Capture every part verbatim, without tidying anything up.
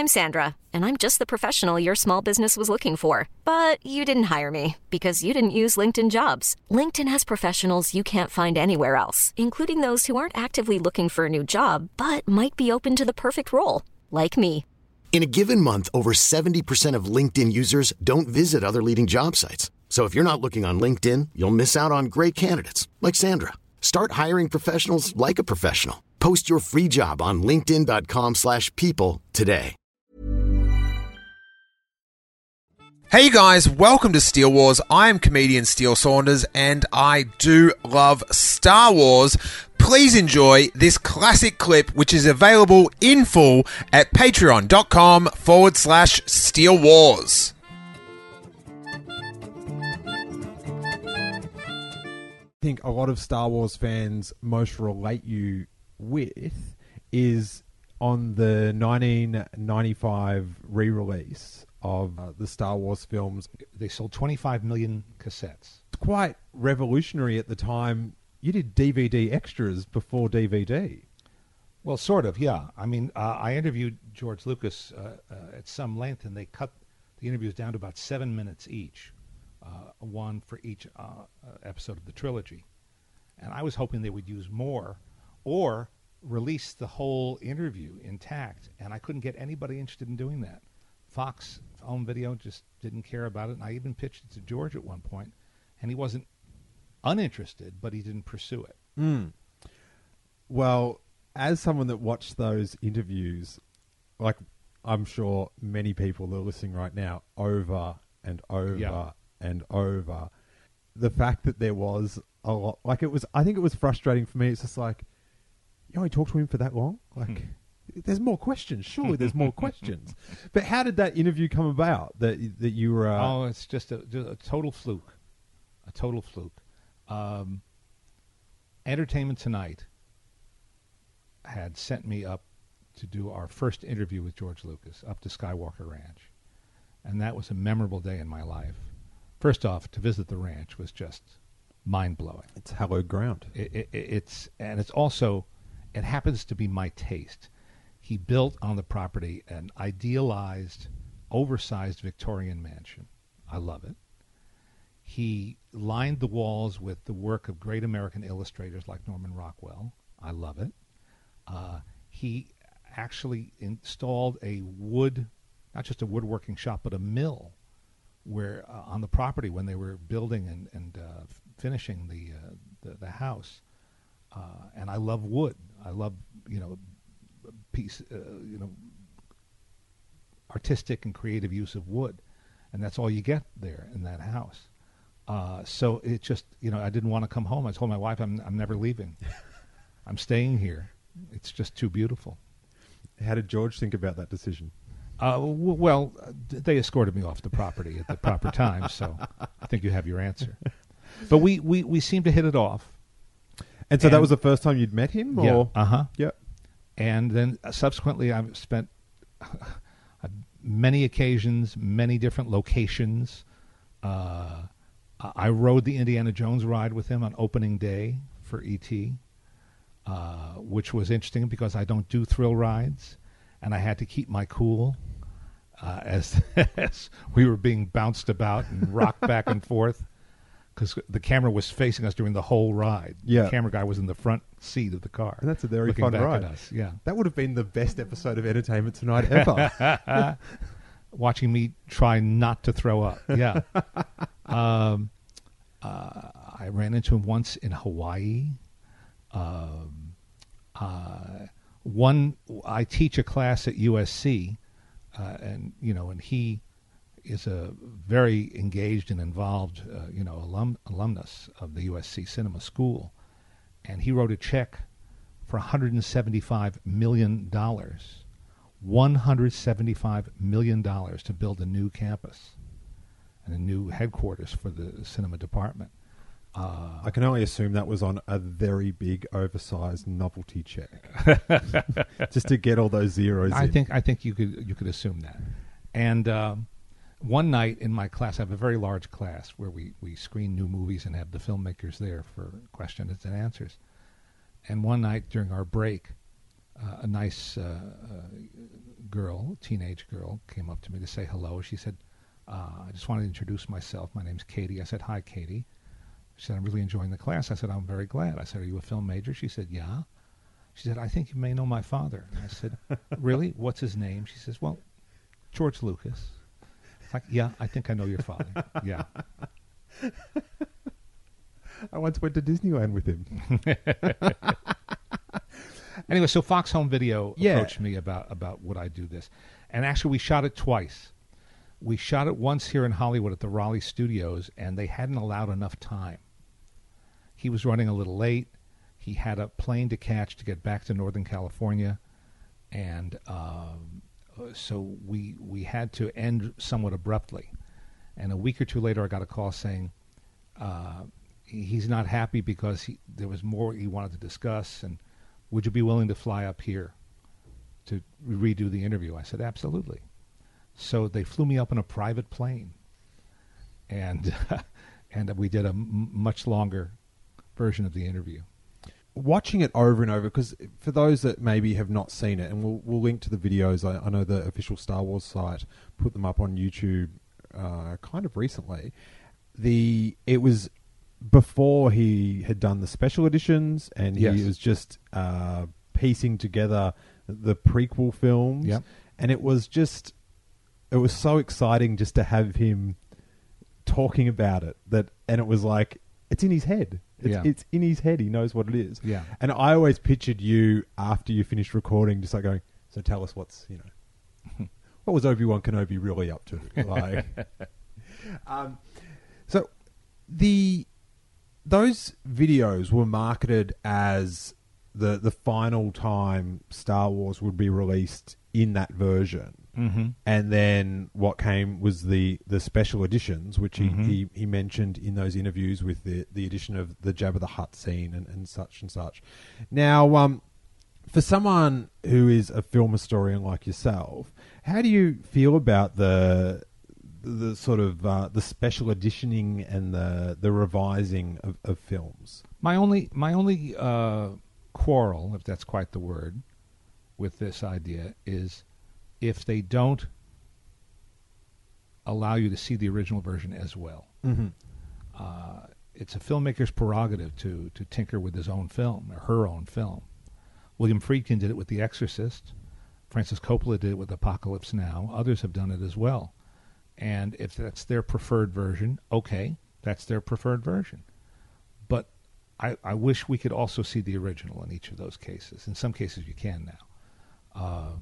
I'm Sandra, and I'm just the professional your small business was looking for. But you didn't hire me because you didn't use LinkedIn Jobs. LinkedIn has professionals you can't find anywhere else, including those who aren't actively looking for a new job, but might be open to the perfect role, like me. In a given month, over seventy percent of LinkedIn users don't visit other leading job sites. So if you're not looking on LinkedIn, you'll miss out on great candidates like Sandra. Start hiring professionals like a professional. Post your free job on linkedin.com slash people today. Hey guys, welcome to Steele Wars. I am comedian Steele Saunders and I do love Star Wars. Please enjoy this classic clip, which is available in full at patreon.com forward slash Steele Wars. I think a lot of Star Wars fans most relate you with is on the nineteen ninety-five re-release of uh, the Star Wars films. They sold twenty-five million cassettes. It's quite revolutionary at the time. You did D V D extras before D V D. Well, sort of, yeah. I mean, uh, I interviewed George Lucas uh, uh, at some length, and they cut the interviews down to about seven minutes each, uh, one for each uh, uh, episode of the trilogy. And I was hoping they would use more or release the whole interview intact, and I couldn't get anybody interested in doing that. Fox Home Video just didn't care about it, and I even pitched it to George at one point, and he wasn't uninterested, but he didn't pursue it. Mm. Well, as someone that watched those interviews, like I'm sure many people that are listening right now, over and over Yeah. and over, the fact that there was a lot, like it was, I think it was frustrating for me. It's just like, you only talked to him for that long? Like, there's more questions. Surely there's more questions. But how did that interview come about that that you were... Uh, oh, it's just a, just a total fluke. A total fluke. Um, Entertainment Tonight had sent me up to do our first interview with George Lucas up to Skywalker Ranch. And that was a memorable day in my life. First off, to visit the ranch was just mind-blowing. It's hallowed ground. It, it, it's and it's also, it happens to be my taste. He built on the property an idealized, oversized Victorian mansion. I love it. He lined the walls with the work of great American illustrators like Norman Rockwell. I love it. Uh, he actually installed a wood, not just a woodworking shop, but a mill where uh, on the property when they were building and, and uh, f- finishing the, uh, the the house. Uh, and I love wood. I love, you know, piece, uh, you know, artistic and creative use of wood. And that's all you get there in that house. Uh, so it just, you know, I didn't want to come home. I told my wife, I'm I'm never leaving. I'm staying here. It's just too beautiful. How did George think about that decision? Uh, w- well, uh, they escorted me off the property at the proper time, so I think you have your answer. But we, we, we seemed to hit it off. And so and that was the first time you'd met him? Yeah, or? uh-huh. Yep. And then uh, subsequently I've spent uh, many occasions, many different locations. Uh, I rode the Indiana Jones ride with him on opening day for E T, uh, which was interesting because I don't do thrill rides, and I had to keep my cool uh, as, as we were being bounced about and rocked back and forth because the camera was facing us during the whole ride. Yeah. The camera guy was in the front seat of the car. And that's a very looking fun back ride. At us. Yeah. That would have been the best episode of Entertainment Tonight ever. Watching me try not to throw up. Yeah. um, uh, I ran into him once in Hawaii. Um, uh, one, I teach a class at U S C, uh, and you know, and he is a very engaged and involved, uh, you know, alum, alumnus of the U S C Cinema School, and he wrote a check for one hundred seventy-five million dollars. one hundred seventy-five million dollars to build a new campus and a new headquarters for the cinema department. Uh, I can only assume that was on a very big, oversized novelty check, just to get all those zeros. I in. think I think you could you could assume that. And um, one night in my class, I have a very large class where we, we screen new movies and have the filmmakers there for questions and answers. And one night during our break, uh, a nice uh, uh, girl, teenage girl, came up to me to say hello. She said, uh, I just wanted to introduce myself. My name's Katie. I said, hi, Katie. She said, I'm really enjoying the class. I said, I'm very glad. I said, are you a film major? She said, yeah. She said, I think you may know my father. I said, really? What's his name? She says, well, George Lucas. It's like, yeah, I think I know your father. Yeah. I once went to Disneyland with him. Anyway, so Fox Home Video Yeah. approached me about, about would I do this. And actually, we shot it twice. We shot it once here in Hollywood at the Raleigh Studios, and they hadn't allowed enough time. He was running a little late. He had a plane to catch to get back to Northern California. And um, so we we had to end somewhat abruptly. And a week or two later, I got a call saying uh, he- he's not happy because he, there was more he wanted to discuss, and would you be willing to fly up here to redo the interview? I said, absolutely. So they flew me up in a private plane, and and we did a m- much longer version of the interview. Watching it over and over, because for those that maybe have not seen it, and we'll, we'll link to the videos, I, I know the official Star Wars site put them up on YouTube uh, kind of recently. The It was before he had done the special editions, and Yes. he was just uh, piecing together the prequel films. Yep. And it was just, it was so exciting just to have him talking about it, that, and it was like, it's in his head. It's, Yeah. it's in his head. He knows what it is. Yeah. And I always pictured you after you finished recording, just like going, so tell us what's, you know, what was Obi-Wan Kenobi really up to? Like, um, so the those videos were marketed as the the final time Star Wars would be released in that version. Mm-hmm. And then what came was the, the special editions, which he, Mhm. he, he mentioned in those interviews with the, the addition of the Jabba the Hutt scene and, and such and such. Now, um, for someone who is a film historian like yourself, how do you feel about the the sort of uh, the special editioning and the the revising of, of films? My only my only uh, quarrel, if that's quite the word, with this idea is if they don't allow you to see the original version as well. Mm-hmm. Uh, it's a filmmaker's prerogative to to tinker with his own film or her own film. William Friedkin did it with The Exorcist. Francis Coppola did it with Apocalypse Now. Others have done it as well. And if that's their preferred version, okay, that's their preferred version. But I, I wish we could also see the original in each of those cases. In some cases, you can now. Uh,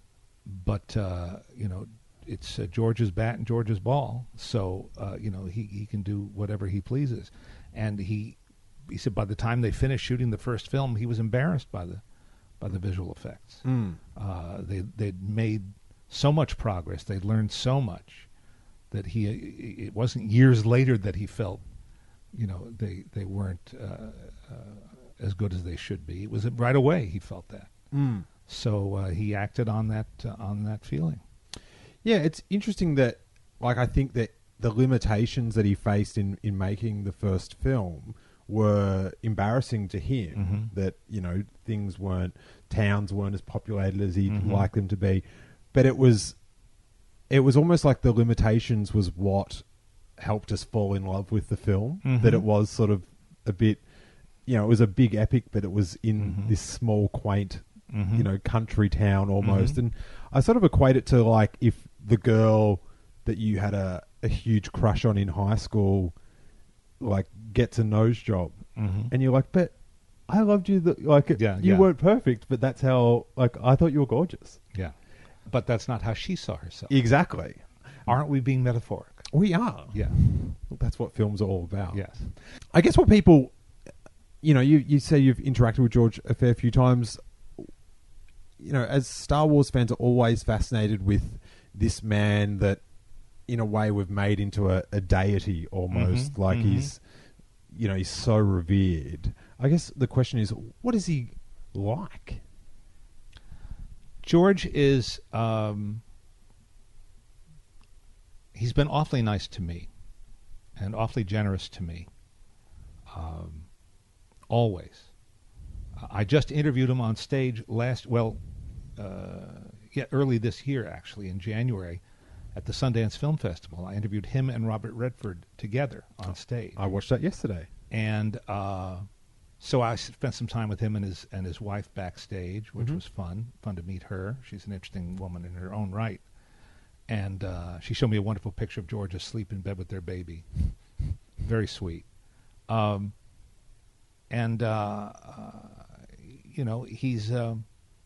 but, uh, you know, it's uh, George's bat and George's ball. So, uh, you know, he, he can do whatever he pleases. And he he said by the time they finished shooting the first film, he was embarrassed by the by the visual effects. Mm. Uh, they, they'd made so much progress. They'd learned so much that he, it wasn't years later that he felt, you know, they, they weren't uh, uh, as good as they should be. It was right away he felt that. Mm. So uh, he acted on that uh, on that feeling. Yeah, it's interesting that, like, I think that the limitations that he faced in, in making the first film were embarrassing to him. Mm-hmm. That, you know, things weren't, towns weren't as populated as he'd Mm-hmm. like them to be. But it was, it was almost like the limitations was what helped us fall in love with the film. Mhm. That it was sort of a bit, you know, it was a big epic, but it was in Mhm. this small, quaint, Mhm. you know, country town almost. Mhm. And I sort of equate it to like if the girl that you had a, a huge crush on in high school, like, gets a nose job. Mhm. And you're like, but I loved you. The, like, Yeah, you yeah. weren't perfect, but that's how, like, I thought you were gorgeous. Yeah. But that's not how she saw herself. Exactly. Aren't we being metaphoric? We are. Yeah. That's what films are all about. Yes. I guess what people, you know, you, you say you've interacted with George a fair few times. You know, as Star Wars fans are always fascinated with this man that, in a way, we've made into a, a deity almost. Mhm, Like mhm. he's, you know, he's so revered. I guess the question is, what is he like? George is, um, he's been awfully nice to me and awfully generous to me. Um, always. I just interviewed him on stage last, well, uh, yeah, early this year, actually, in January, at the Sundance Film Festival. I interviewed him and Robert Redford together on stage. I watched that yesterday. And uh, so I spent some time with him and his and his wife backstage, which Mhm. was fun. Fun to meet her. She's an interesting woman in her own right. And uh, she showed me a wonderful picture of George asleep in bed with their baby. Very sweet. Um, and, uh, uh, you know, he's... Um,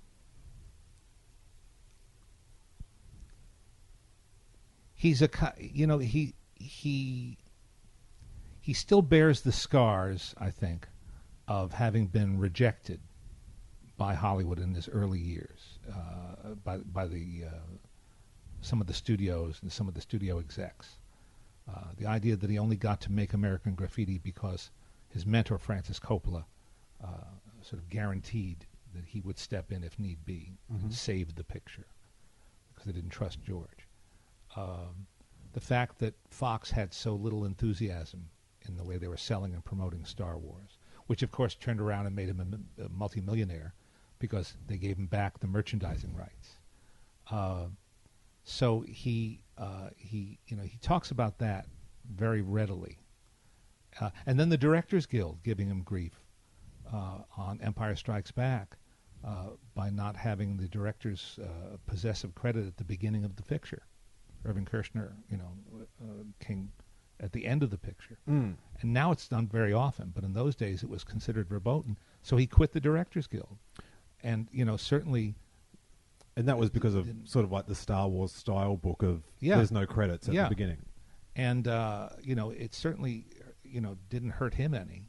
he's a... You know, he... he He still bears the scars, I think, of having been rejected by Hollywood in his early years, uh, by by the uh, some of the studios and some of the studio execs. Uh, the idea that he only got to make American Graffiti because his mentor Francis Coppola uh, sort of guaranteed that he would step in if need be Mhm. and save the picture because they didn't trust George. Um, the fact that Fox had so little enthusiasm in the way they were selling and promoting Star Wars, which of course turned around and made him a, a multimillionaire because they gave him back the merchandising rights. Uh, so he uh, he you know he talks about that very readily, uh, and then the Directors Guild giving him grief uh, on Empire Strikes Back uh, by not having the directors uh, possessive credit at the beginning of the picture. Irving Kershner, you know, uh, came at the end of the picture. Mm. And now it's done very often, but in those days it was considered verboten. So he quit the Directors Guild. And, you know, certainly... And that was because of Didn't- sort of like the Star Wars style book of Yeah. there's no credits at Yeah. the beginning. And, uh, you know, it certainly, you know, didn't hurt him any.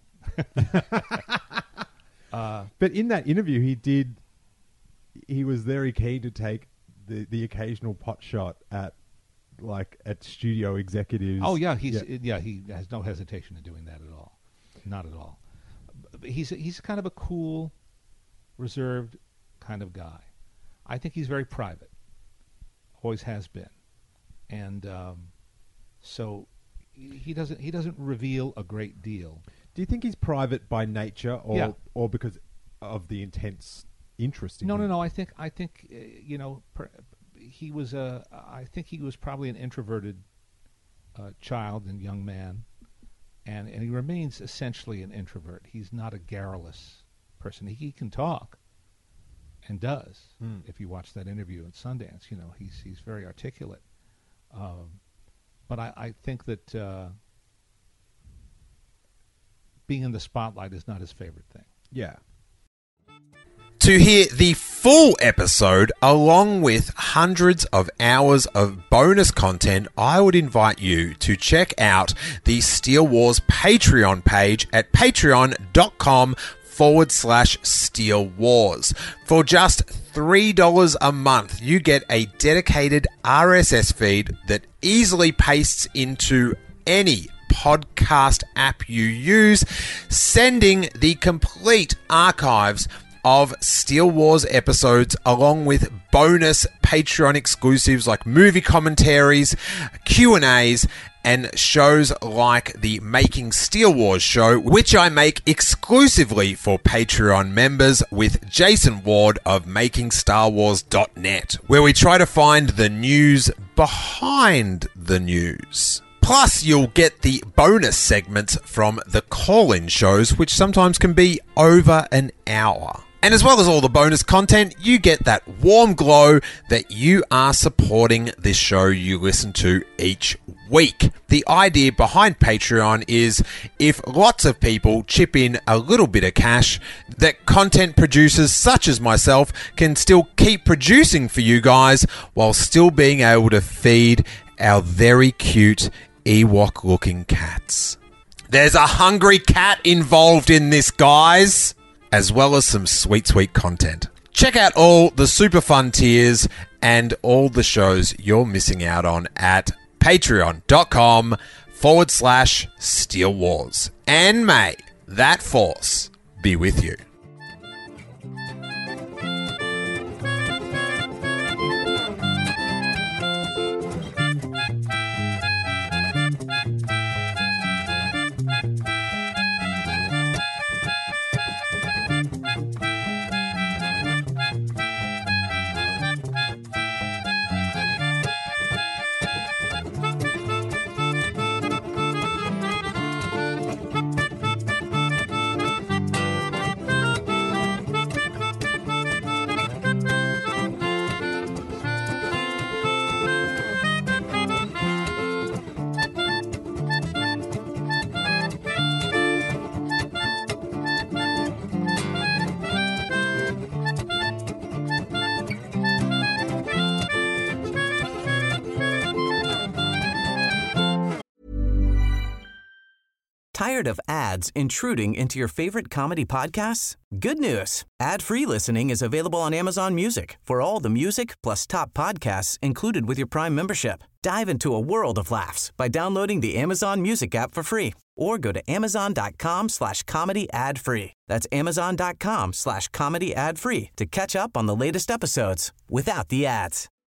uh, But in that interview, he did, he was very keen to take the, the occasional pot shot at, like, at studio executives. oh, yeah, he's, Yeah. yeah, he has no hesitation in doing that at all. Not at all. But he's, he's kind of a cool, reserved kind of guy. I think he's very private. Always has been. And um, so he doesn't he doesn't reveal a great deal. Do you think he's private by nature or Yeah. or because of the intense interest in No, no, him? no. I think I think uh, you know per, he was a. I think he was probably an introverted uh, child and young man, and and he remains essentially an introvert. He's not a garrulous person. He, he can talk, and does. Mm. If you watch that interview at Sundance, you know he's he's very articulate. Um, but I, I think that uh, being in the spotlight is not his favorite thing. Yeah. To hear the full episode, along with hundreds of hours of bonus content, I would invite you to check out the Steele Wars Patreon page at patreon.com forward slash Steele Wars. For just three dollars a month, you get a dedicated R S S feed that easily pastes into any podcast app you use, sending the complete archives of Steele Wars episodes along with bonus Patreon exclusives like movie commentaries, Q and A's, and shows like the Making Steele Wars show, which I make exclusively for Patreon members with Jason Ward of making star wars dot net, where we try to find the news behind the news. Plus, you'll get the bonus segments from the call-in shows, which sometimes can be over an hour. And as well as all the bonus content, you get that warm glow that you are supporting this show you listen to each week. The idea behind Patreon is if lots of people chip in a little bit of cash, that content producers such as myself can still keep producing for you guys while still being able to feed our very cute Ewok-looking cats. There's a hungry cat involved in this, guys, as well as some sweet, sweet content. Check out all the super fun tiers and all the shows you're missing out on at patreon.com forward slash Steele Wars. And may that force be with you. Tired of ads intruding into your favorite comedy podcasts? Good news. Ad-free listening is available on Amazon Music for all the music plus top podcasts included with your Prime membership. Dive into a world of laughs by downloading the Amazon Music app for free or go to amazon.com slash comedy ad free. That's amazon.com slash comedy ad free to catch up on the latest episodes without the ads.